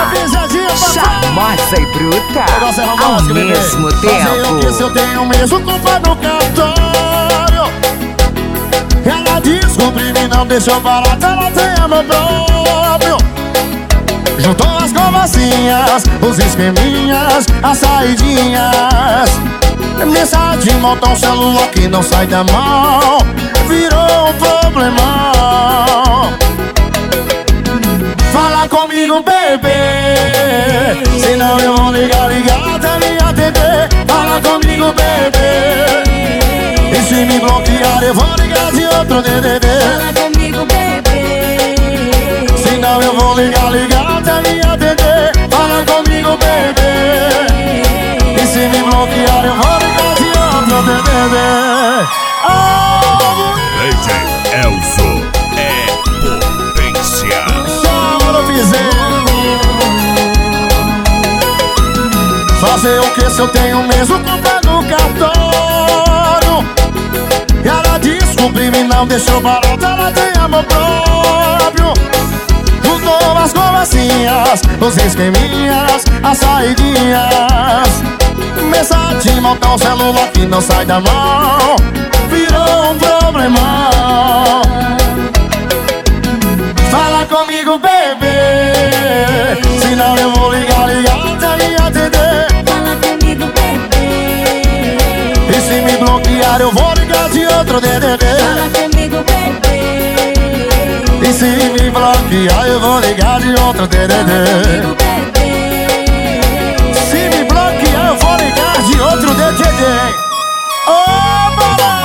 charmosa e bruta ao mesmo tempo. Fazer o se eu tenho mesmo culpa no cartório. Ela descobriu e não deixou barato, ela tem amor próprio. Juntou as conversinhas, os esqueminhas, as saidinhas. Mensagem de montão, celular que não sai da mão, virou um problemão. Fala comigo, bebê, senão eu vou ligar até me atender. Fala comigo, bebê, e se me bloquear eu vou ligar de outro DDD. Fala comigo, bebê, senão eu vou ligar até me atender. Fala comigo, bebê, e se me bloquear eu vou ligar de outro DDD. DJ Elzo é potência. Chama no piseiro. Fazer o que se eu tenho mesmo conta no cartório? Ela descobriu e não deixou barato, ela tem amor próprio. Juntou as conversinhas, os esqueminhas, as saidinhas. Mensagem de montão, celular que não sai da mão, virou um problemão. Fala comigo, bebê, senão eu vou ligar até me atender. fala comigo, bebê, E se me bloquear eu vou ligar de outro DDD. fala comigo, bebê, E se me bloquear eu vou ligar de outro DDD. comigo, bebê. Se me bloquear eu vou ligar de outro DDD. Oh,